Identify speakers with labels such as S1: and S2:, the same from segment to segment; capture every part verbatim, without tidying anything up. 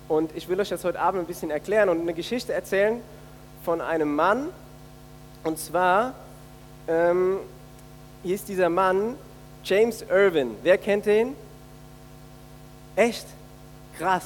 S1: Und ich will euch das heute Abend ein bisschen erklären und eine Geschichte erzählen von einem Mann. Und zwar ähm, hieß dieser Mann James Irwin. Wer kennt den? Echt? Krass.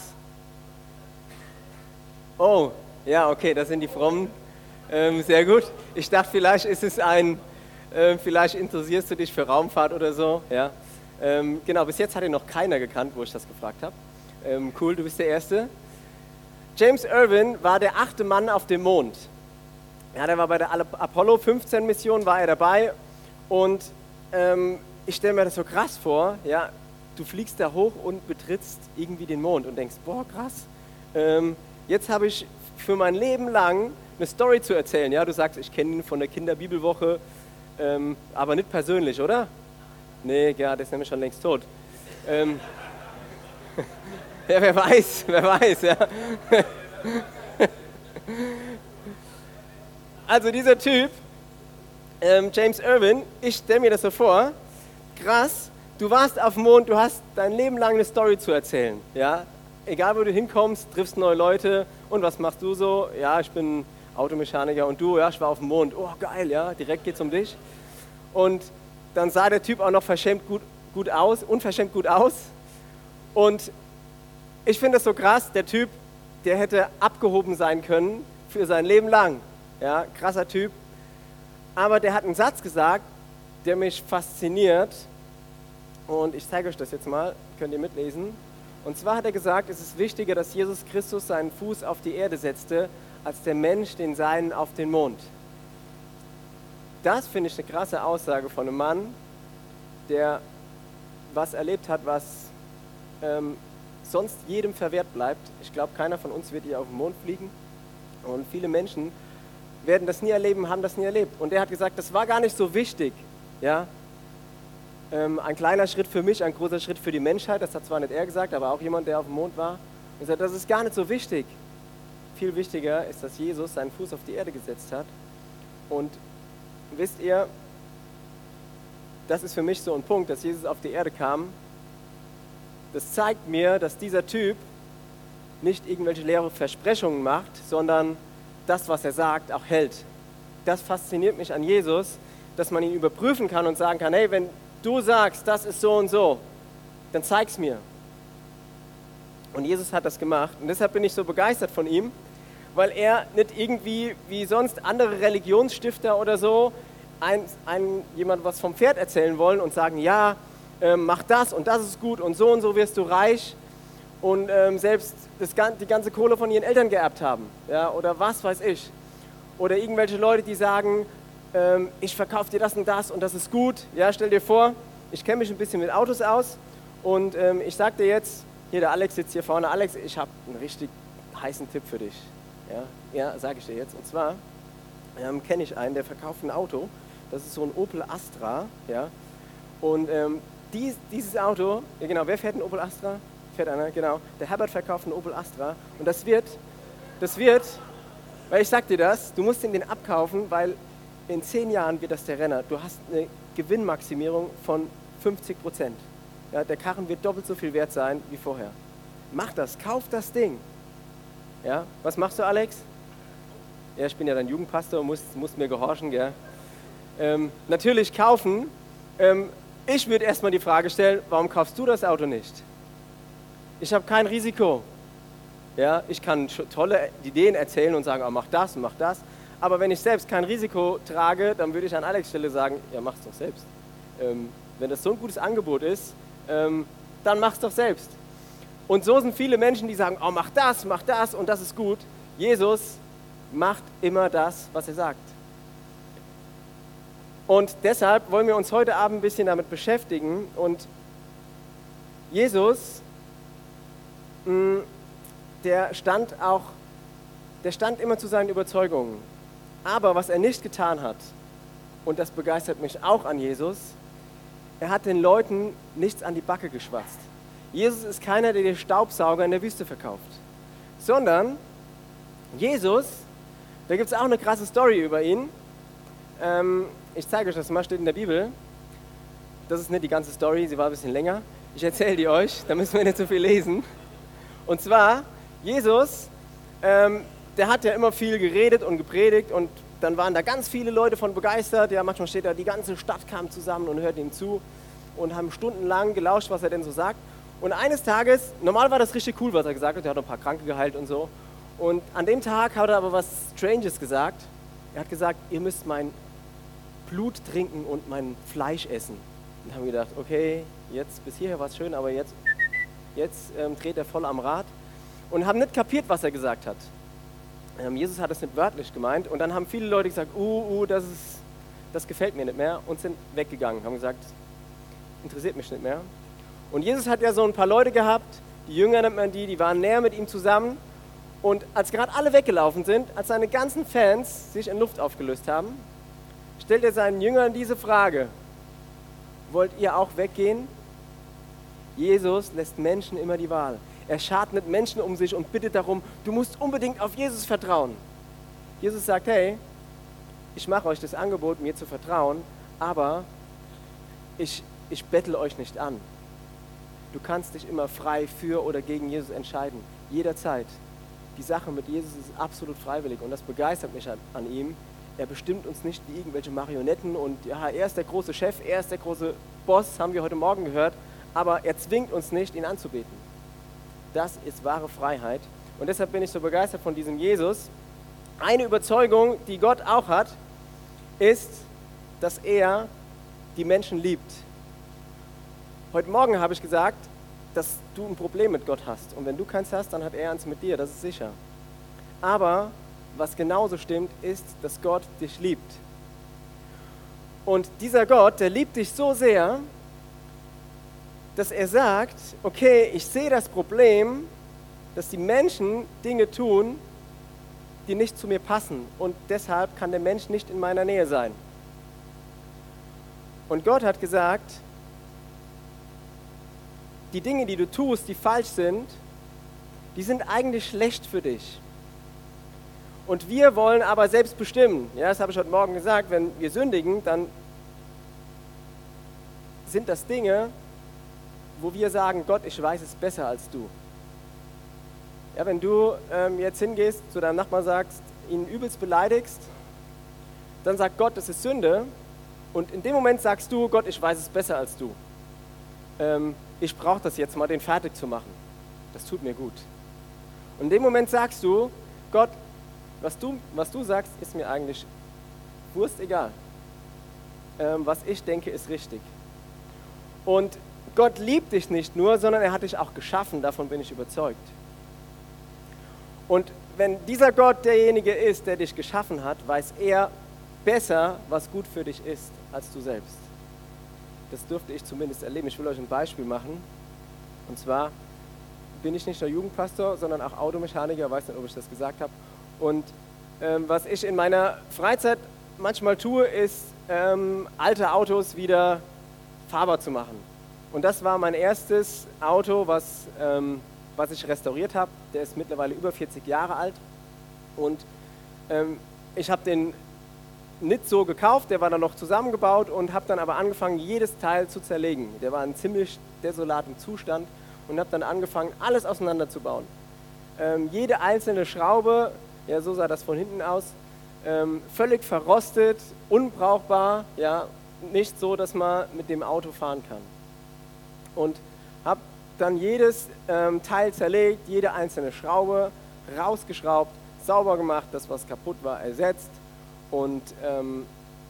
S1: Oh, ja, okay, das sind die Frommen. Ähm, sehr gut. Ich dachte, vielleicht ist es ein, äh, vielleicht interessierst du dich für Raumfahrt oder so. Ja. Ähm, genau, bis jetzt hat ihn noch keiner gekannt, wo ich das gefragt habe. Ähm, cool, du bist der Erste. James Irwin war der achte Mann auf dem Mond. Ja, der war bei der Apollo fünfzehn Mission, war er dabei. Und ähm, ich stelle mir das so krass vor, ja, du fliegst da hoch und betrittst irgendwie den Mond und denkst, boah, krass, ähm, jetzt habe ich für mein Leben lang eine Story zu erzählen. Ja, du sagst, ich kenne ihn von der Kinderbibelwoche, ähm, aber nicht persönlich, oder? Nee, ja, der ist nämlich schon längst tot. Ähm, ja, wer weiß, wer weiß, ja. Also dieser Typ, ähm, James Irwin, ich stelle mir das so vor, krass, du warst auf dem Mond, du hast dein Leben lang eine Story zu erzählen, ja. Egal wo du hinkommst, triffst neue Leute und was machst du so? Ja, ich bin Automechaniker und du, ja, ich war auf dem Mond. Oh, geil, ja, direkt geht's um dich. Und dann sah der Typ auch noch verschämt gut, gut aus, unverschämt gut aus. Und ich finde das so krass, der Typ, der hätte abgehoben sein können für sein Leben lang. Ja, krasser Typ. Aber der hat einen Satz gesagt, der mich fasziniert. Und ich zeige euch das jetzt mal, könnt ihr mitlesen. Und zwar hat er gesagt, es ist wichtiger, dass Jesus Christus seinen Fuß auf die Erde setzte, als der Mensch den seinen auf den Mond. Das finde ich eine krasse Aussage von einem Mann, der was erlebt hat, was ähm, sonst jedem verwehrt bleibt. Ich glaube, keiner von uns wird hier auf den Mond fliegen. Und viele Menschen werden das nie erleben, haben das nie erlebt. Und er hat gesagt, das war gar nicht so wichtig. Ja? Ähm, ein kleiner Schritt für mich, ein großer Schritt für die Menschheit. Das hat zwar nicht er gesagt, aber auch jemand, der auf dem Mond war. Und er sagt, das ist gar nicht so wichtig. Viel wichtiger ist, dass Jesus seinen Fuß auf die Erde gesetzt hat. Und wisst ihr, das ist für mich so ein Punkt, dass Jesus auf die Erde kam. Das zeigt mir, dass dieser Typ nicht irgendwelche leere Versprechungen macht, sondern das, was er sagt, auch hält. Das fasziniert mich an Jesus, dass man ihn überprüfen kann und sagen kann, hey, wenn du sagst, das ist so und so, dann zeig's mir. Und Jesus hat das gemacht. Und deshalb bin ich so begeistert von ihm, weil er nicht irgendwie wie sonst andere Religionsstifter oder so ein, ein, jemand was vom Pferd erzählen wollen und sagen, ja, ähm, mach das und das ist gut und so und so wirst du reich und ähm, selbst das, die ganze Kohle von ihren Eltern geerbt haben, ja, oder was weiß ich. Oder irgendwelche Leute, die sagen, ähm, ich verkaufe dir das und das und das ist gut. Ja, stell dir vor, ich kenne mich ein bisschen mit Autos aus und ähm, ich sag dir jetzt, hier der Alex sitzt hier vorne, Alex, ich habe einen richtig heißen Tipp für dich. Ja, ja, sage ich dir jetzt. Und zwar ähm, kenne ich einen, der verkauft ein Auto. Das ist so ein Opel Astra. Ja. Und ähm, dies, dieses Auto, ja genau, wer fährt ein Opel Astra? Fährt einer, genau. Der Herbert verkauft einen Opel Astra. Und das wird, das wird, weil ich sag dir das, du musst ihn den abkaufen, weil in zehn Jahren wird das der Renner. Du hast eine Gewinnmaximierung von fünfzig Prozent. Ja, der Karren wird doppelt so viel wert sein wie vorher. Mach das, kauf das Ding. Ja, was machst du, Alex? Ja, ich bin ja dein Jugendpastor, musst, musst mir gehorchen, gell? Ähm, natürlich kaufen. Ähm, ich würde erstmal die Frage stellen, warum kaufst du das Auto nicht? Ich habe kein Risiko. Ja, ich kann tolle Ideen erzählen und sagen, oh, mach das und mach das. Aber wenn ich selbst kein Risiko trage, dann würde ich an Alex' Stelle sagen, ja, mach's doch selbst. Ähm, wenn das so ein gutes Angebot ist, ähm, dann mach's doch selbst. Und so sind viele Menschen, die sagen, oh, mach das, mach das und das ist gut. Jesus macht immer das, was er sagt. Und deshalb wollen wir uns heute Abend ein bisschen damit beschäftigen. Und Jesus, mh, der stand auch, der stand immer zu seinen Überzeugungen. Aber was er nicht getan hat, und das begeistert mich auch an Jesus, er hat den Leuten nichts an die Backe geschwatzt. Jesus ist keiner, der dir Staubsauger in der Wüste verkauft, sondern Jesus, da gibt es auch eine krasse Story über ihn. Ähm, ich zeige euch das mal, steht in der Bibel. Das ist nicht die ganze Story, sie war ein bisschen länger. Ich erzähle die euch, da müssen wir nicht so viel lesen. Und zwar, Jesus, ähm, der hat ja immer viel geredet und gepredigt und dann waren da ganz viele Leute von begeistert. Ja, manchmal steht da, die ganze Stadt kam zusammen und hört ihm zu und haben stundenlang gelauscht, was er denn so sagt. Und eines Tages, normal war das richtig cool, was er gesagt hat, er hat ein paar Kranke geheilt und so. Und an dem Tag hat er aber was Stranges gesagt. Er hat gesagt, ihr müsst mein Blut trinken und mein Fleisch essen. Und haben gedacht, okay, jetzt bis hierher war es schön, aber jetzt, jetzt ähm, dreht er voll am Rad. Und haben nicht kapiert, was er gesagt hat. Ähm, Jesus hat es nicht wörtlich gemeint. Und dann haben viele Leute gesagt, uh, uh, das, ist, das gefällt mir nicht mehr und sind weggegangen. Haben gesagt, interessiert mich nicht mehr. Und Jesus hat ja so ein paar Leute gehabt, die Jünger nennt man die, die waren näher mit ihm zusammen. Und als gerade alle weggelaufen sind, als seine ganzen Fans sich in Luft aufgelöst haben, stellt er seinen Jüngern diese Frage: Wollt ihr auch weggehen? Jesus lässt Menschen immer die Wahl. Er schart nicht Menschen um sich und bittet darum, du musst unbedingt auf Jesus vertrauen. Jesus sagt, hey, ich mache euch das Angebot, mir zu vertrauen, aber ich, ich bettle euch nicht an. Du kannst dich immer frei für oder gegen Jesus entscheiden, jederzeit. Die Sache mit Jesus ist absolut freiwillig und das begeistert mich an, an ihm. Er bestimmt uns nicht wie irgendwelche Marionetten und ja, er ist der große Chef, er ist der große Boss, haben wir heute Morgen gehört, aber er zwingt uns nicht, ihn anzubeten. Das ist wahre Freiheit und deshalb bin ich so begeistert von diesem Jesus. Eine Überzeugung, die Gott auch hat, ist, dass er die Menschen liebt. Heute Morgen habe ich gesagt, dass du ein Problem mit Gott hast. Und wenn du keins hast, dann hat er eins mit dir, das ist sicher. Aber was genauso stimmt, ist, dass Gott dich liebt. Und dieser Gott, der liebt dich so sehr, dass er sagt, okay, ich sehe das Problem, dass die Menschen Dinge tun, die nicht zu mir passen. Und deshalb kann der Mensch nicht in meiner Nähe sein. Und Gott hat gesagt, die Dinge, die du tust, die falsch sind, die sind eigentlich schlecht für dich. Und wir wollen aber selbst bestimmen. Ja, das habe ich heute Morgen gesagt, wenn wir sündigen, dann sind das Dinge, wo wir sagen, Gott, ich weiß es besser als du. Ja, wenn du ähm, jetzt hingehst, zu deinem Nachbarn sagst, ihn übelst beleidigst, dann sagt Gott, das ist Sünde. Und in dem Moment sagst du, Gott, ich weiß es besser als du. Ähm, ich brauche das jetzt mal, den fertig zu machen. Das tut mir gut. Und in dem Moment sagst du, Gott, was du, was du sagst, ist mir eigentlich Wurst egal. Ähm, was ich denke, ist richtig. Und Gott liebt dich nicht nur, sondern er hat dich auch geschaffen, davon bin ich überzeugt. Und wenn dieser Gott derjenige ist, der dich geschaffen hat, weiß er besser, was gut für dich ist, als du selbst. Das dürfte ich zumindest erleben. Ich will euch ein Beispiel machen. Und zwar bin ich nicht nur Jugendpastor, sondern auch Automechaniker. Ich weiß nicht, ob ich das gesagt habe. Und ähm, was ich in meiner Freizeit manchmal tue, ist, ähm, alte Autos wieder fahrbar zu machen. Und das war mein erstes Auto, was, ähm, was ich restauriert habe. Der ist mittlerweile über vierzig Jahre alt. Und ähm, ich habe den nicht so gekauft, der war dann noch zusammengebaut und habe dann aber angefangen, jedes Teil zu zerlegen. Der war in ziemlich desolatem Zustand und habe dann angefangen, alles auseinanderzubauen. Ähm, jede einzelne Schraube, ja, so sah das von hinten aus, ähm, völlig verrostet, unbrauchbar, ja, nicht so, dass man mit dem Auto fahren kann. Und habe dann jedes ähm, Teil zerlegt, jede einzelne Schraube rausgeschraubt, sauber gemacht, das, was kaputt war, ersetzt. Und ähm,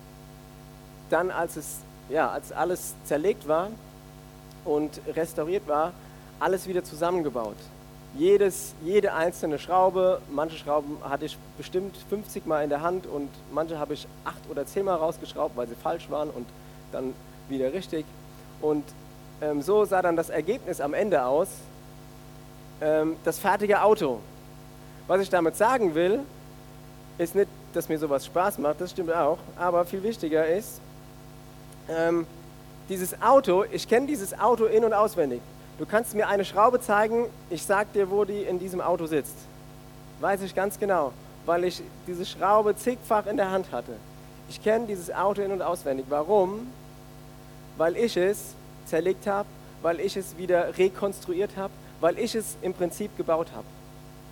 S1: dann, als, es, ja, als alles zerlegt war und restauriert war, alles wieder zusammengebaut. Jedes, jede einzelne Schraube, manche Schrauben hatte ich bestimmt fünfzig Mal in der Hand und manche habe ich acht oder zehn Mal rausgeschraubt, weil sie falsch waren und dann wieder richtig. Und ähm, so sah dann das Ergebnis am Ende aus, ähm, das fertige Auto. Was ich damit sagen will, ist nicht, dass mir sowas Spaß macht, das stimmt auch, aber viel wichtiger ist, ähm, dieses Auto, ich kenne dieses Auto in- und auswendig. Du kannst mir eine Schraube zeigen, ich sag dir, wo die in diesem Auto sitzt. Weiß ich ganz genau, weil ich diese Schraube zigfach in der Hand hatte. Ich kenne dieses Auto in- und auswendig. Warum? Weil ich es zerlegt habe, weil ich es wieder rekonstruiert habe, weil ich es im Prinzip gebaut habe.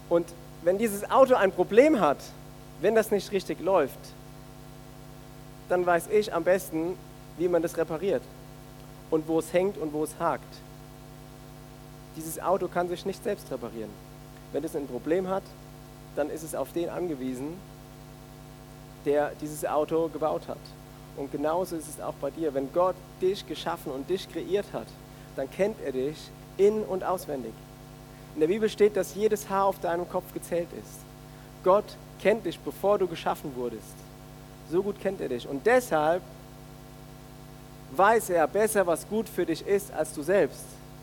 S1: Und wenn dieses Auto ein Problem hat, wenn das nicht richtig läuft, dann weiß ich am besten, wie man das repariert und wo es hängt und wo es hakt. Dieses Auto kann sich nicht selbst reparieren. Wenn es ein Problem hat, dann ist es auf den angewiesen, der dieses Auto gebaut hat. Und genauso ist es auch bei dir. Wenn Gott dich geschaffen und dich kreiert hat, dann kennt er dich in- und auswendig. In der Bibel steht, dass jedes Haar auf deinem Kopf gezählt ist. Gott kennt dich, bevor du geschaffen wurdest. So gut kennt er dich. Und deshalb weiß er besser, was gut für dich ist, als du selbst.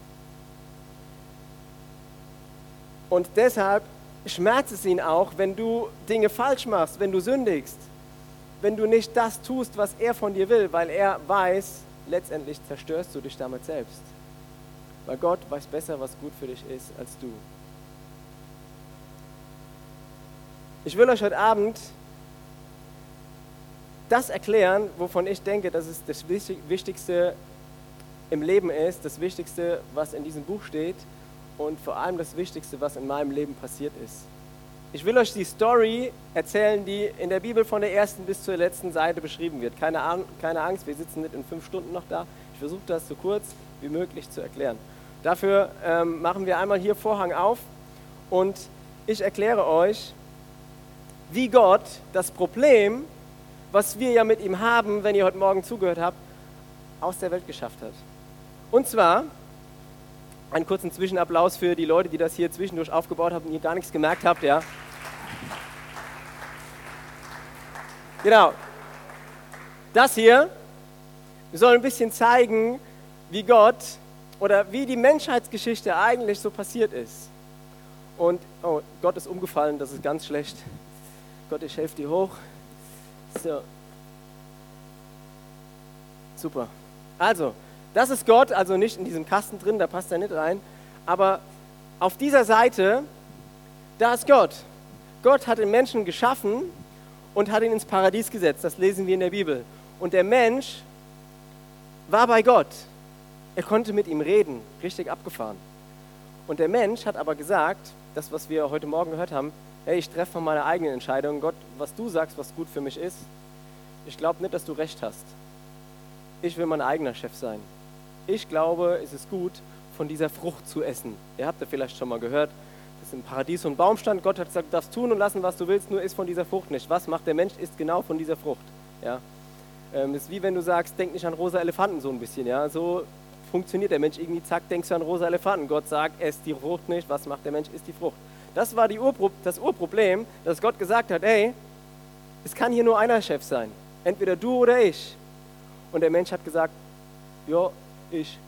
S1: Und deshalb schmerzt es ihn auch, wenn du Dinge falsch machst, wenn du sündigst, wenn du nicht das tust, was er von dir will, weil er weiß, letztendlich zerstörst du dich damit selbst. Weil Gott weiß besser, was gut für dich ist, als du. Ich will euch heute Abend das erklären, wovon ich denke, dass es das Wichtigste im Leben ist, das Wichtigste, was in diesem Buch steht und vor allem das Wichtigste, was in meinem Leben passiert ist. Ich will euch die Story erzählen, die in der Bibel von der ersten bis zur letzten Seite beschrieben wird. Keine, An- keine Angst, wir sitzen nicht in fünf Stunden noch da. Ich versuche das so kurz wie möglich zu erklären. Dafür ähm, machen wir einmal hier Vorhang auf und ich erkläre euch, wie Gott das Problem, was wir ja mit ihm haben, wenn ihr heute Morgen zugehört habt, aus der Welt geschafft hat. Und zwar, einen kurzen Zwischenapplaus für die Leute, die das hier zwischendurch aufgebaut haben und ihr gar nichts gemerkt habt, ja. Genau. Das hier soll ein bisschen zeigen, wie Gott oder wie die Menschheitsgeschichte eigentlich so passiert ist. Und, oh, Gott ist umgefallen, das ist ganz schlecht. Gott, ich helfe dir hoch. So. Super. Also, das ist Gott, also nicht in diesem Kasten drin, da passt er nicht rein. Aber auf dieser Seite, da ist Gott. Gott hat den Menschen geschaffen und hat ihn ins Paradies gesetzt. Das lesen wir in der Bibel. Und der Mensch war bei Gott. Er konnte mit ihm reden, richtig abgefahren. Und der Mensch hat aber gesagt, das, was wir heute Morgen gehört haben, hey, ich treffe von meiner eigenen Entscheidung. Gott, was du sagst, was gut für mich ist, ich glaube nicht, dass du recht hast. Ich will mein eigener Chef sein. Ich glaube, es ist gut, von dieser Frucht zu essen. Ihr habt ja vielleicht schon mal gehört, dass im Paradies so ein Baum stand. Gott hat gesagt, du darfst tun und lassen, was du willst, nur isst von dieser Frucht nicht. Was macht der Mensch? Isst genau von dieser Frucht. Ja? Ähm, das ist wie wenn du sagst, denk nicht an rosa Elefanten, so ein bisschen. Ja? So funktioniert der Mensch irgendwie, zack, denkst du an rosa Elefanten. Gott sagt, esst die Frucht nicht. Was macht der Mensch? Isst die Frucht. Das war die Urpro- das Urproblem, dass Gott gesagt hat, hey, es kann hier nur einer Chef sein. Entweder du oder ich. Und der Mensch hat gesagt, ja, ich.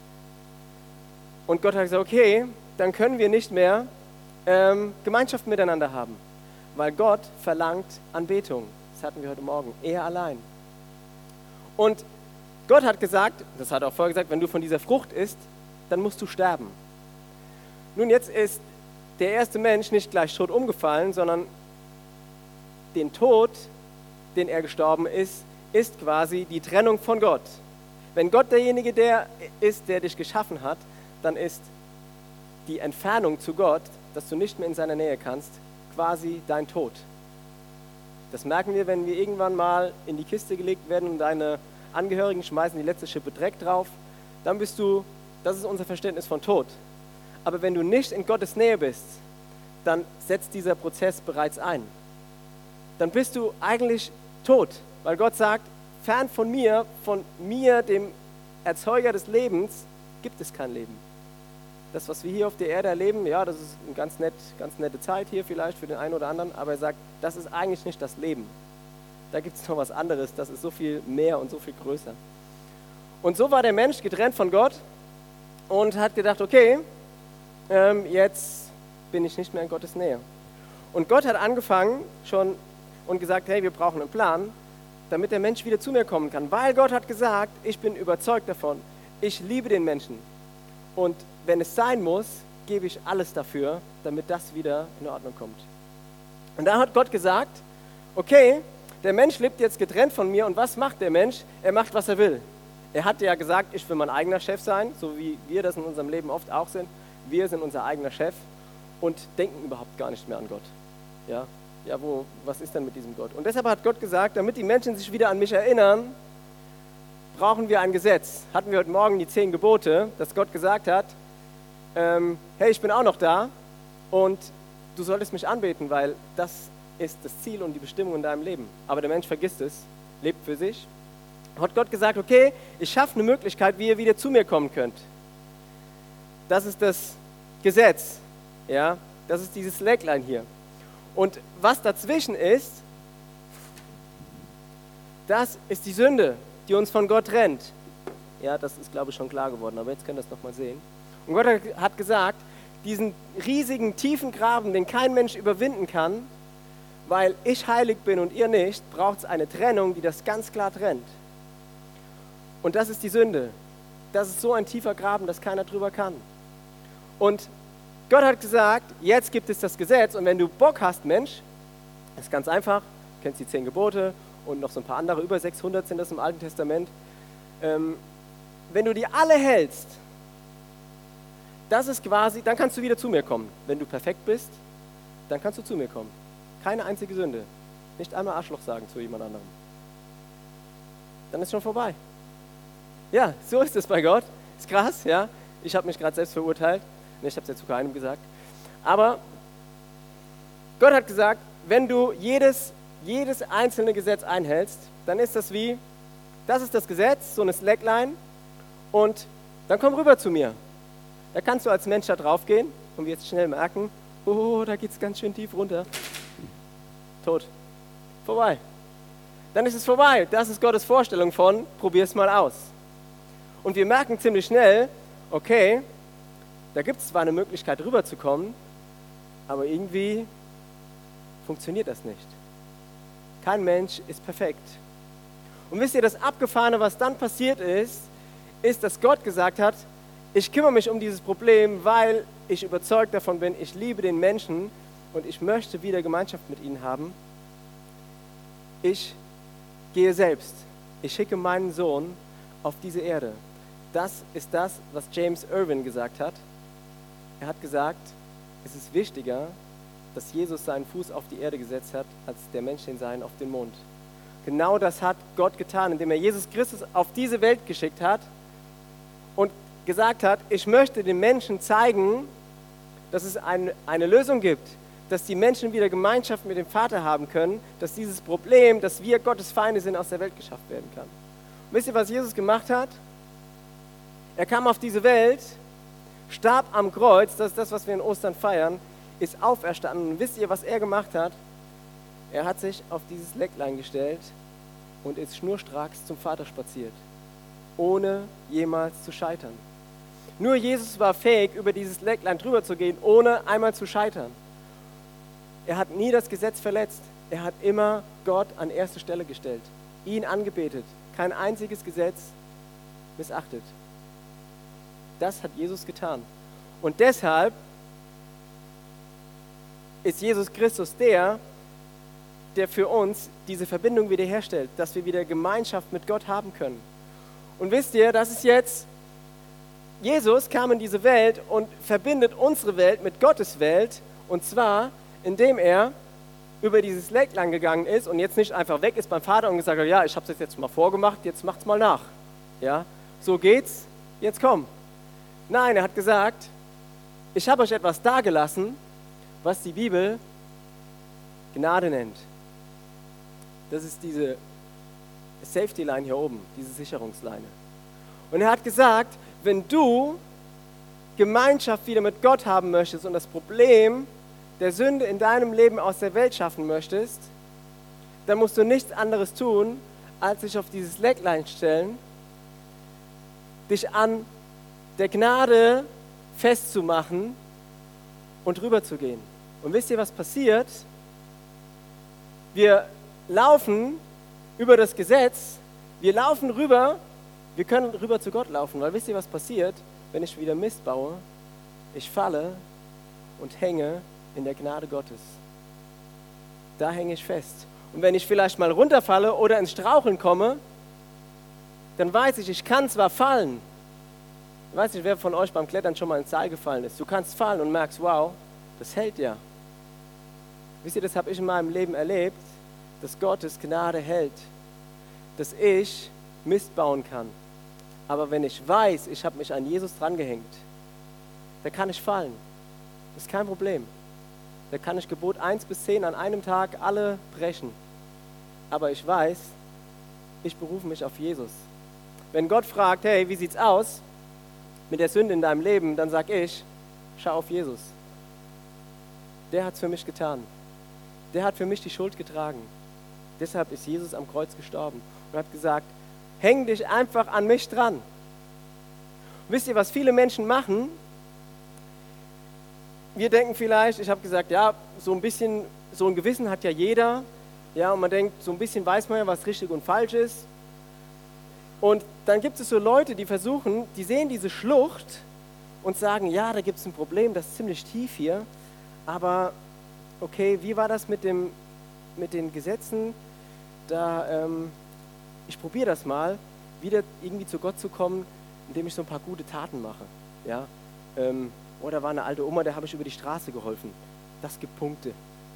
S1: Und Gott hat gesagt, okay, dann können wir nicht mehr ähm, Gemeinschaft miteinander haben. Weil Gott verlangt Anbetung. Das hatten wir heute Morgen. Er allein. Und Gott hat gesagt, das hat er auch vorher gesagt, wenn du von dieser Frucht isst, dann musst du sterben. Nun, jetzt ist der erste Mensch nicht gleich tot umgefallen, sondern den Tod, den er gestorben ist, ist quasi die Trennung von Gott. Wenn Gott derjenige der ist, der dich geschaffen hat, dann ist die Entfernung zu Gott, dass du nicht mehr in seiner Nähe kannst, quasi dein Tod. Das merken wir, wenn wir irgendwann mal in die Kiste gelegt werden und deine Angehörigen schmeißen die letzte Schippe Dreck drauf, dann bist du, das ist unser Verständnis von Tod. Aber wenn du nicht in Gottes Nähe bist, dann setzt dieser Prozess bereits ein. Dann bist du eigentlich tot, weil Gott sagt, fern von mir, von mir, dem Erzeuger des Lebens, gibt es kein Leben. Das, was wir hier auf der Erde erleben, ja, das ist eine ganz, nett, ganz nette Zeit hier vielleicht für den einen oder anderen, aber er sagt, das ist eigentlich nicht das Leben. Da gibt es noch was anderes, das ist so viel mehr und so viel größer. Und so war der Mensch getrennt von Gott und hat gedacht, okay, ähm, jetzt bin ich nicht mehr in Gottes Nähe. Und Gott hat angefangen schon und gesagt, hey, wir brauchen einen Plan, damit der Mensch wieder zu mir kommen kann. Weil Gott hat gesagt, ich bin überzeugt davon, ich liebe den Menschen. Und wenn es sein muss, gebe ich alles dafür, damit das wieder in Ordnung kommt. Und da hat Gott gesagt, okay, der Mensch lebt jetzt getrennt von mir und was macht der Mensch? Er macht, was er will. Er hat ja gesagt, ich will mein eigener Chef sein, so wie wir das in unserem Leben oft auch sind. Wir sind unser eigener Chef. und denken überhaupt gar nicht mehr an Gott. Ja, ja wo, was ist denn mit diesem Gott? Und deshalb hat Gott gesagt, damit die Menschen sich wieder an mich erinnern, brauchen wir ein Gesetz. Hatten wir heute Morgen die zehn Gebote, dass Gott gesagt hat, ähm, hey, ich bin auch noch da und du solltest mich anbeten, weil das ist das Ziel und die Bestimmung in deinem Leben. Aber der Mensch vergisst es, lebt für sich. Hat Gott gesagt, okay, ich schaffe eine Möglichkeit, wie ihr wieder zu mir kommen könnt. Das ist das Gesetz, ja, das ist dieses Slackline hier. Und was dazwischen ist, das ist die Sünde, die uns von Gott trennt. Ja, das ist, glaube ich, schon klar geworden, aber jetzt könnt ihr das nochmal sehen. Und Gott hat gesagt, diesen riesigen, tiefen Graben, den kein Mensch überwinden kann, weil ich heilig bin und ihr nicht, braucht es eine Trennung, die das ganz klar trennt. Und das ist die Sünde. Das ist so ein tiefer Graben, dass keiner drüber kann. Und Gott hat gesagt, jetzt gibt es das Gesetz und wenn du Bock hast, Mensch, ist ganz einfach, du kennst die zehn Gebote und noch so ein paar andere, über sechshundert sind das im Alten Testament. Ähm, wenn du die alle hältst, das ist quasi, dann kannst du wieder zu mir kommen. Wenn du perfekt bist, dann kannst du zu mir kommen. Keine einzige Sünde. Nicht einmal Arschloch sagen zu jemand anderem. Dann ist schon vorbei. Ja, so ist es bei Gott. Ist krass, ja. Ich habe mich gerade selbst verurteilt. Ich habe es jetzt zu keinem gesagt. Aber Gott hat gesagt, wenn du jedes, jedes einzelne Gesetz einhältst, dann ist das wie, das ist das Gesetz, so eine Slackline. Und dann komm rüber zu mir. Da kannst du als Mensch da drauf gehen und wir jetzt schnell merken, oh, da geht es ganz schön tief runter. Tot. Vorbei. Dann ist es vorbei. Das ist Gottes Vorstellung von, probier es mal aus. Und wir merken ziemlich schnell, okay, da gibt es zwar eine Möglichkeit rüberzukommen, aber irgendwie funktioniert das nicht. Kein Mensch ist perfekt. Und wisst ihr, das Abgefahrene, was dann passiert ist, ist, dass Gott gesagt hat, ich kümmere mich um dieses Problem, weil ich überzeugt davon bin, ich liebe den Menschen und ich möchte wieder Gemeinschaft mit ihnen haben. Ich gehe selbst. Ich schicke meinen Sohn auf diese Erde. Das ist das, was James Irwin gesagt hat. Er hat gesagt, es ist wichtiger, dass Jesus seinen Fuß auf die Erde gesetzt hat, als der Mensch den seinen auf den Mond. Genau das hat Gott getan, indem er Jesus Christus auf diese Welt geschickt hat und gesagt hat, ich möchte den Menschen zeigen, dass es eine, eine Lösung gibt, dass die Menschen wieder Gemeinschaft mit dem Vater haben können, dass dieses Problem, dass wir Gottes Feinde sind, aus der Welt geschafft werden kann. Und wisst ihr, was Jesus gemacht hat? Er kam auf diese Welt, starb am Kreuz, das ist das, was wir in Ostern feiern, ist auferstanden. Und wisst ihr, was er gemacht hat? Er hat sich auf dieses Lecklein gestellt und ist schnurstracks zum Vater spaziert, ohne jemals zu scheitern. Nur Jesus war fähig, über dieses Lecklein drüber zu gehen, ohne einmal zu scheitern. Er hat nie das Gesetz verletzt. Er hat immer Gott an erste Stelle gestellt, ihn angebetet, kein einziges Gesetz missachtet. Das hat Jesus getan. Und deshalb ist Jesus Christus der, der für uns diese Verbindung wiederherstellt, dass wir wieder Gemeinschaft mit Gott haben können. Und wisst ihr, das ist jetzt, Jesus kam in diese Welt und verbindet unsere Welt mit Gottes Welt, und zwar, indem er über dieses Lecklein gegangen ist und jetzt nicht einfach weg ist beim Vater und gesagt hat, ja, ich habe es jetzt mal vorgemacht, jetzt macht's mal nach. Ja, so geht's, jetzt komm. Nein, er hat gesagt, ich habe euch etwas dagelassen, was die Bibel Gnade nennt. Das ist diese Safety Line hier oben, diese Sicherungsleine. Und er hat gesagt, wenn du Gemeinschaft wieder mit Gott haben möchtest und das Problem der Sünde in deinem Leben aus der Welt schaffen möchtest, dann musst du nichts anderes tun, als dich auf dieses Lecklein stellen, dich an der Gnade festzumachen und rüberzugehen. Und wisst ihr, was passiert? Wir laufen über das Gesetz, wir laufen rüber, wir können rüber zu Gott laufen, weil wisst ihr, was passiert, wenn ich wieder Mist baue? Ich falle und hänge in der Gnade Gottes. Da hänge ich fest. Und wenn ich vielleicht mal runterfalle oder ins Straucheln komme, dann weiß ich, ich kann zwar fallen. Ich weiß nicht, wer von euch beim Klettern schon mal ins Seil gefallen ist. Du kannst fallen und merkst, wow, Das hält ja. Wisst ihr, das habe ich in meinem Leben erlebt, dass Gottes Gnade hält, dass ich Mist bauen kann. Aber wenn ich weiß, ich habe mich an Jesus drangehängt, da kann ich fallen. Das ist kein Problem. Da kann ich Gebot eins bis zehn an einem Tag alle brechen. Aber ich weiß, ich berufe mich auf Jesus. Wenn Gott fragt, hey, wie sieht's aus mit der Sünde in deinem Leben, dann sag ich, schau auf Jesus. Der hat's für mich getan. Der hat für mich die Schuld getragen. Deshalb ist Jesus am Kreuz gestorben und hat gesagt, häng dich einfach an mich dran. Und wisst ihr, was viele Menschen machen? Wir denken vielleicht, ich habe gesagt, ja, so ein bisschen, so ein Gewissen hat ja jeder. Ja, und man denkt, so ein bisschen weiß man ja, was richtig und falsch ist. Und dann gibt es so Leute, die versuchen, die sehen diese Schlucht und sagen, ja, da gibt es ein Problem, das ist ziemlich tief hier. Aber okay, wie war das mit, dem, mit den Gesetzen? Da, ähm, ich probiere das mal, wieder irgendwie zu Gott zu kommen, indem ich so ein paar gute Taten mache. Ja? Ähm, oh, da war eine alte Oma, der habe ich über die Straße geholfen. Das gibt Punkte.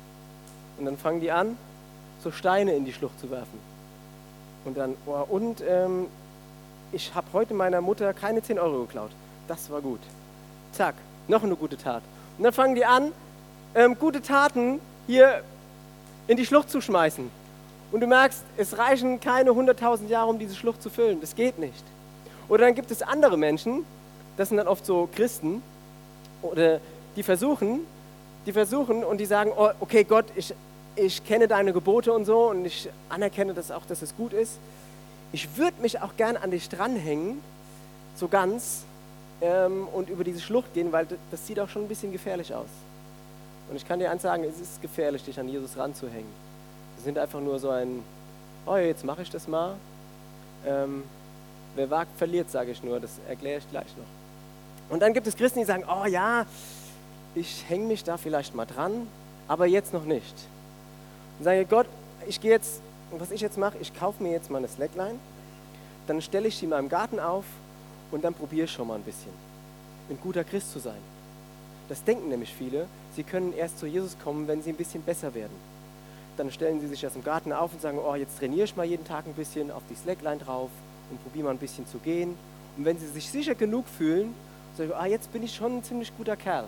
S1: Und dann fangen die an, so Steine in die Schlucht zu werfen. Und dann, oh, und ähm, ich habe heute meiner Mutter keine zehn Euro geklaut. Das war gut. Zack, noch eine gute Tat. Und dann fangen die an, ähm, gute Taten hier in die Schlucht zu schmeißen. Und du merkst, es reichen keine hunderttausend Jahre, um diese Schlucht zu füllen. Das geht nicht. Oder dann gibt es andere Menschen, das sind dann oft so Christen, oder die versuchen, die versuchen und die sagen, oh, okay Gott, ich, ich kenne deine Gebote und so und ich anerkenne das auch, dass es gut ist. Ich würde mich auch gern an dich dranhängen, so ganz, ähm, und über diese Schlucht gehen, weil das sieht auch schon ein bisschen gefährlich aus. Und ich kann dir eins sagen, es ist gefährlich, dich an Jesus ranzuhängen. Wir sind einfach nur so ein, oh, jetzt mache ich das mal. Ähm, wer wagt, verliert, sage ich nur. Das erkläre ich gleich noch. Und dann gibt es Christen, die sagen, oh ja, ich hänge mich da vielleicht mal dran, aber jetzt noch nicht. Und sage, Gott, ich gehe jetzt, was ich jetzt mache, ich kaufe mir jetzt mal eine Slackline, dann stelle ich sie in meinem Garten auf und dann probiere ich schon mal ein bisschen, ein guter Christ zu sein. Das denken nämlich viele, sie können erst zu Jesus kommen, wenn sie ein bisschen besser werden. Dann stellen sie sich das im Garten auf und sagen, oh, jetzt trainiere ich mal jeden Tag ein bisschen auf die Slackline drauf und probiere mal ein bisschen zu gehen. Und wenn sie sich sicher genug fühlen, sagen, ah, jetzt bin ich schon ein ziemlich guter Kerl,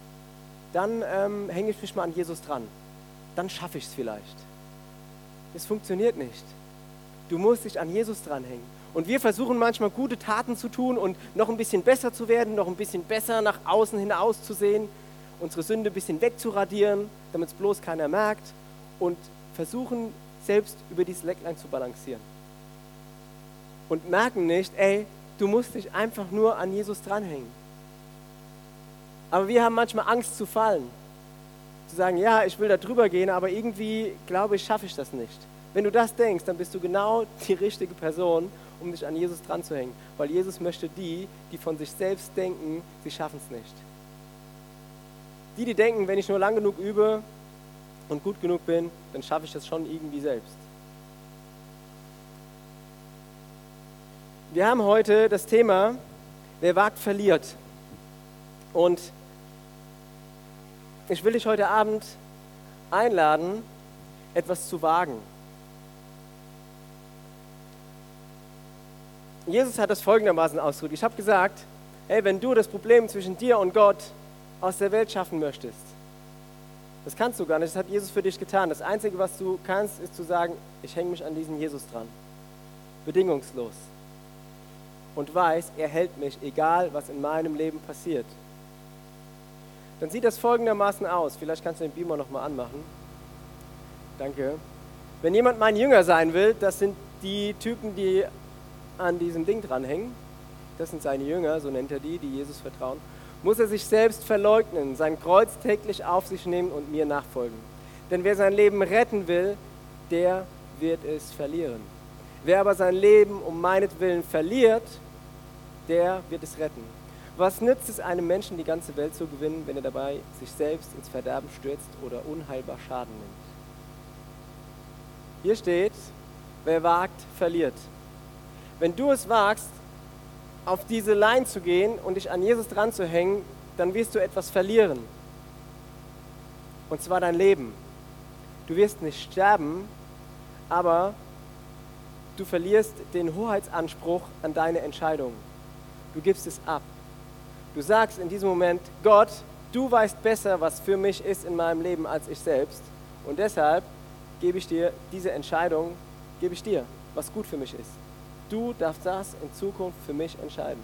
S1: dann ähm, hänge ich mich mal an Jesus dran. Dann schaffe ich es vielleicht. Es funktioniert nicht. Du musst dich an Jesus dranhängen. Und wir versuchen manchmal gute Taten zu tun und noch ein bisschen besser zu werden, noch ein bisschen besser nach außen hin auszusehen, unsere Sünde ein bisschen wegzuradieren, damit es bloß keiner merkt. Und versuchen, selbst über die Slackline zu balancieren. Und merken nicht, ey, du musst dich einfach nur an Jesus dranhängen. Aber wir haben manchmal Angst zu fallen. Zu sagen, ja, ich will da drüber gehen, aber irgendwie, glaube ich, schaffe ich das nicht. Wenn du das denkst, dann bist du genau die richtige Person, um dich an Jesus dran zu hängen. Weil Jesus möchte die, die von sich selbst denken, sie schaffen es nicht. Die, die denken, wenn ich nur lang genug übe, und gut genug bin, dann schaffe ich das schon irgendwie selbst. Wir haben heute das Thema, wer wagt, verliert. Und ich will dich heute Abend einladen, etwas zu wagen. Jesus hat das folgendermaßen ausgedrückt. Ich habe gesagt, hey, wenn du das Problem zwischen dir und Gott aus der Welt schaffen möchtest, das kannst du gar nicht, das hat Jesus für dich getan. Das Einzige, was du kannst, ist zu sagen, ich hänge mich an diesen Jesus dran. Bedingungslos. Und weiß, er hält mich, egal was in meinem Leben passiert. Dann sieht das folgendermaßen aus. Vielleicht kannst du den Beamer nochmal anmachen. Danke. Wenn jemand mein Jünger sein will, das sind die Typen, die an diesem Ding dranhängen. Das sind seine Jünger, so nennt er die, die Jesus vertrauen. Muss er sich selbst verleugnen, sein Kreuz täglich auf sich nehmen und mir nachfolgen. Denn wer sein Leben retten will, der wird es verlieren. Wer aber sein Leben um meinetwillen verliert, der wird es retten. Was nützt es einem Menschen, die ganze Welt zu gewinnen, wenn er dabei sich selbst ins Verderben stürzt oder unheilbar Schaden nimmt? Hier steht, wer wagt, verliert. Wenn du es wagst, auf diese Line zu gehen und dich an Jesus dran zu hängen, dann wirst du etwas verlieren. Und zwar dein Leben. Du wirst nicht sterben, aber du verlierst den Hoheitsanspruch an deine Entscheidungen. Du gibst es ab. Du sagst in diesem Moment, Gott, du weißt besser, was für mich ist in meinem Leben als ich selbst. Und deshalb gebe ich dir diese Entscheidung, gebe ich dir, was gut für mich ist. Du darfst das in Zukunft für mich entscheiden.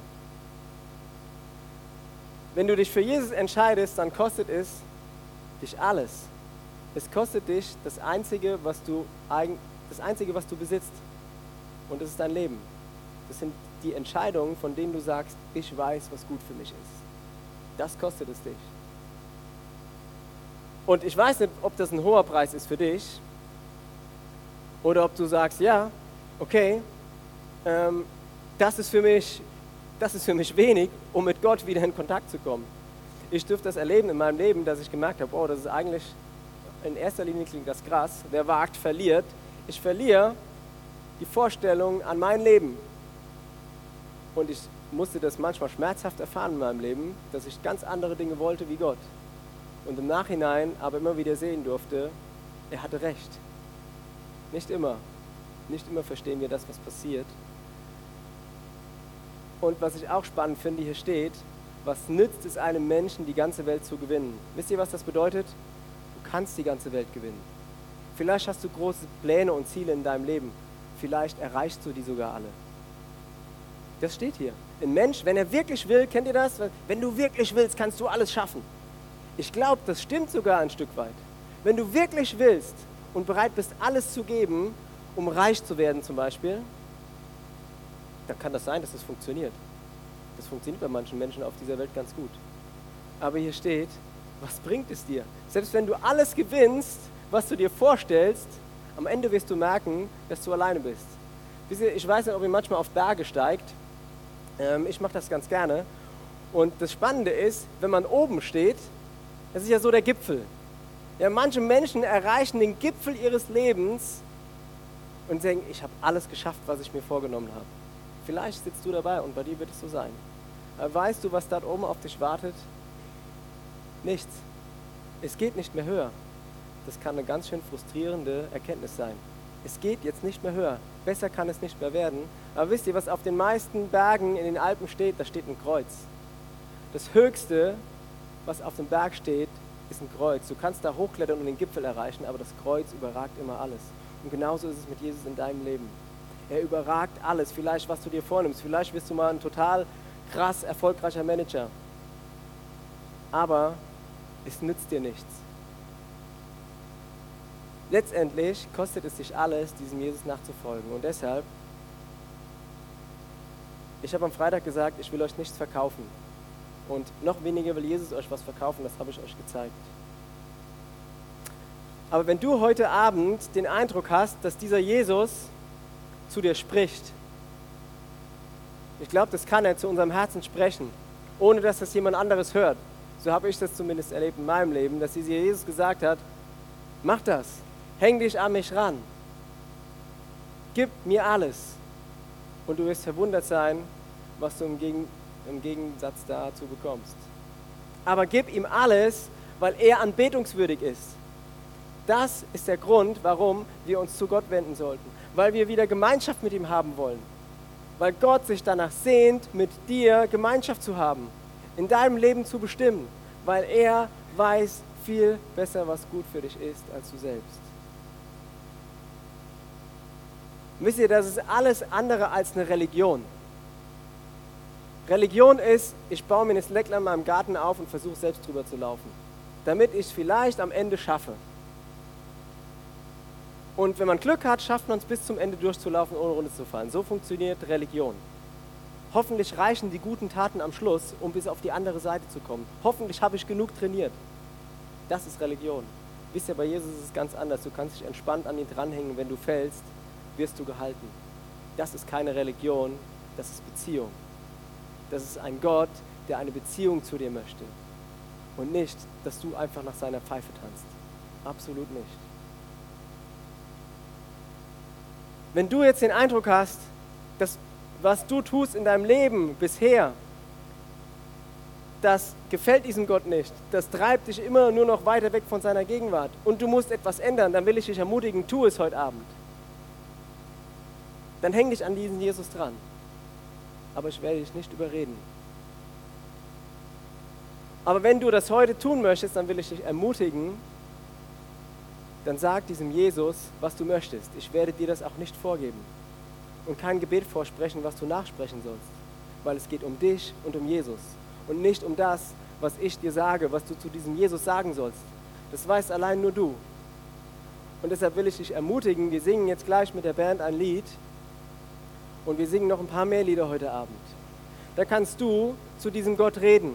S1: Wenn du dich für Jesus entscheidest, dann kostet es dich alles. Es kostet dich das Einzige, was du, das Einzige, was du besitzt. Und das ist dein Leben. Das sind die Entscheidungen, von denen du sagst, ich weiß, was gut für mich ist. Das kostet es dich. Und ich weiß nicht, ob das ein hoher Preis ist für dich oder ob du sagst, ja, okay, ähm, das ist für mich, das ist für mich wenig, um mit Gott wieder in Kontakt zu kommen. Ich durfte das erleben in meinem Leben, dass ich gemerkt habe, oh, das ist eigentlich, in erster Linie klingt das krass, wer wagt, verliert. Ich verliere die Vorstellung an mein Leben. Und ich musste das manchmal schmerzhaft erfahren in meinem Leben, dass ich ganz andere Dinge wollte wie Gott. Und im Nachhinein aber immer wieder sehen durfte, er hatte recht. Nicht immer. Nicht immer verstehen wir das, was passiert. Und was ich auch spannend finde, hier steht, was nützt es einem Menschen, die ganze Welt zu gewinnen? Wisst ihr, was das bedeutet? Du kannst die ganze Welt gewinnen. Vielleicht hast du große Pläne und Ziele in deinem Leben. Vielleicht erreichst du die sogar alle. Das steht hier. Ein Mensch, wenn er wirklich will, kennt ihr das? Wenn du wirklich willst, kannst du alles schaffen. Ich glaube, das stimmt sogar ein Stück weit. Wenn du wirklich willst und bereit bist, alles zu geben, um reich zu werden zum Beispiel, dann kann das sein, dass das funktioniert. Das funktioniert bei manchen Menschen auf dieser Welt ganz gut. Aber hier steht, was bringt es dir? Selbst wenn du alles gewinnst, was du dir vorstellst, am Ende wirst du merken, dass du alleine bist. Ich weiß nicht, ob ihr manchmal auf Berge steigt. Ich mache das ganz gerne. Und das Spannende ist, wenn man oben steht, das ist ja so der Gipfel. Ja, manche Menschen erreichen den Gipfel ihres Lebens und denken, ich habe alles geschafft, was ich mir vorgenommen habe. Vielleicht sitzt du dabei und bei dir wird es so sein. Aber weißt du, was dort oben auf dich wartet? Nichts. Es geht nicht mehr höher. Das kann eine ganz schön frustrierende Erkenntnis sein. Es geht jetzt nicht mehr höher. Besser kann es nicht mehr werden. Aber wisst ihr, was auf den meisten Bergen in den Alpen steht? Da steht ein Kreuz. Das Höchste, was auf dem Berg steht, ist ein Kreuz. Du kannst da hochklettern und den Gipfel erreichen, aber das Kreuz überragt immer alles. Und genauso ist es mit Jesus in deinem Leben. Er überragt alles. Vielleicht, was du dir vornimmst. Vielleicht wirst du mal ein total krass erfolgreicher Manager. Aber es nützt dir nichts. Letztendlich kostet es dich alles, diesem Jesus nachzufolgen. Und deshalb, ich habe am Freitag gesagt, ich will euch nichts verkaufen. Und noch weniger will Jesus euch was verkaufen, das habe ich euch gezeigt. Aber wenn du heute Abend den Eindruck hast, dass dieser Jesus zu dir spricht, ich glaube, das kann er zu unserem Herzen sprechen, ohne dass das jemand anderes hört. So habe ich das zumindest erlebt in meinem Leben, dass dieser Jesus gesagt hat, mach das, häng dich an mich ran, gib mir alles. Und du wirst verwundert sein, was du im, Gegen, im Gegensatz dazu bekommst. Aber gib ihm alles, weil er anbetungswürdig ist. Das ist der Grund, warum wir uns zu Gott wenden sollten. Weil wir wieder Gemeinschaft mit ihm haben wollen. Weil Gott sich danach sehnt, mit dir Gemeinschaft zu haben. In deinem Leben zu bestimmen. Weil er weiß viel besser, was gut für dich ist, als du selbst. Wisst ihr, das ist alles andere als eine Religion. Religion ist, ich baue mir eine Slackline in meinem Garten auf und versuche selbst drüber zu laufen. Damit ich es vielleicht am Ende schaffe. Und wenn man Glück hat, schafft man es bis zum Ende durchzulaufen, ohne runterzufallen. So funktioniert Religion. Hoffentlich reichen die guten Taten am Schluss, um bis auf die andere Seite zu kommen. Hoffentlich habe ich genug trainiert. Das ist Religion. Wisst ihr, bei Jesus ist es ganz anders. Du kannst dich entspannt an ihn dranhängen. Wenn du fällst, wirst du gehalten. Das ist keine Religion, das ist Beziehung. Das ist ein Gott, der eine Beziehung zu dir möchte. Und nicht, dass du einfach nach seiner Pfeife tanzt. Absolut nicht. Wenn du jetzt den Eindruck hast, dass was du tust in deinem Leben bisher, das gefällt diesem Gott nicht. Das treibt dich immer nur noch weiter weg von seiner Gegenwart. Und du musst etwas ändern, dann will ich dich ermutigen, tu es heute Abend. Dann häng dich an diesen Jesus dran. Aber ich werde dich nicht überreden. Aber wenn du das heute tun möchtest, dann will ich dich ermutigen, dann sag diesem Jesus, was du möchtest. Ich werde dir das auch nicht vorgeben und kein Gebet vorsprechen, was du nachsprechen sollst, weil es geht um dich und um Jesus und nicht um das, was ich dir sage, was du zu diesem Jesus sagen sollst. Das weißt allein nur du. Und deshalb will ich dich ermutigen, wir singen jetzt gleich mit der Band ein Lied und wir singen noch ein paar mehr Lieder heute Abend. Da kannst du zu diesem Gott reden.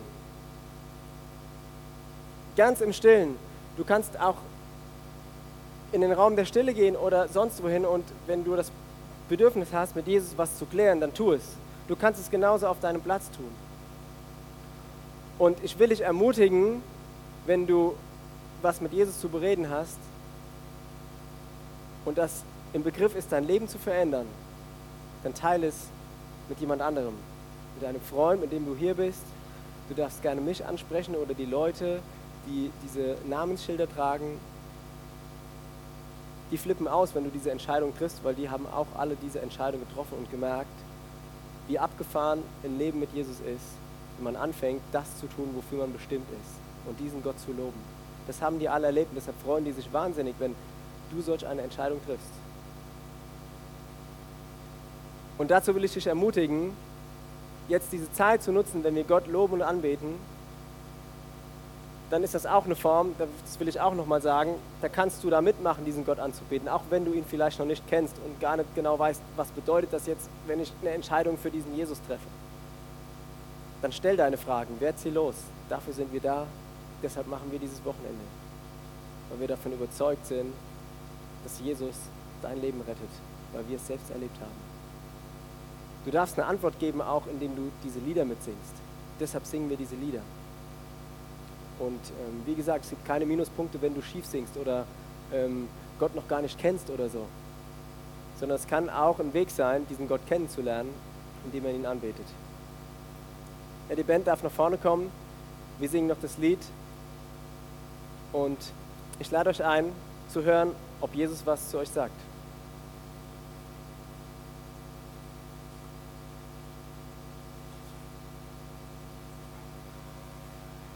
S1: Ganz im Stillen. Du kannst auch in den Raum der Stille gehen oder sonst wohin und wenn du das Bedürfnis hast, mit Jesus was zu klären, dann tu es. Du kannst es genauso auf deinem Platz tun. Und ich will dich ermutigen, wenn du was mit Jesus zu bereden hast und das im Begriff ist, dein Leben zu verändern, dann teile es mit jemand anderem, mit deinem Freund, mit dem du hier bist. Du darfst gerne mich ansprechen oder die Leute, die diese Namensschilder tragen. Die flippen aus, wenn du diese Entscheidung triffst, weil die haben auch alle diese Entscheidung getroffen und gemerkt, wie abgefahren ein Leben mit Jesus ist, wenn man anfängt, das zu tun, wofür man bestimmt ist und diesen Gott zu loben. Das haben die alle erlebt und deshalb freuen die sich wahnsinnig, wenn du solch eine Entscheidung triffst. Und dazu will ich dich ermutigen, jetzt diese Zeit zu nutzen, wenn wir Gott loben und anbeten, dann ist das auch eine Form, das will ich auch nochmal sagen, da kannst du da mitmachen, diesen Gott anzubeten, auch wenn du ihn vielleicht noch nicht kennst und gar nicht genau weißt, was bedeutet das jetzt, wenn ich eine Entscheidung für diesen Jesus treffe. Dann stell deine Fragen, werd sie los, dafür sind wir da, deshalb machen wir dieses Wochenende, weil wir davon überzeugt sind, dass Jesus dein Leben rettet, weil wir es selbst erlebt haben. Du darfst eine Antwort geben, auch indem du diese Lieder mitsingst, deshalb singen wir diese Lieder. Und ähm, wie gesagt, es gibt keine Minuspunkte, wenn du schief singst oder ähm, Gott noch gar nicht kennst oder so. Sondern es kann auch ein Weg sein, diesen Gott kennenzulernen, indem man ihn anbetet. Ja, die Band darf nach vorne kommen. Wir singen noch das Lied. Und ich lade euch ein, zu hören, ob Jesus was zu euch sagt.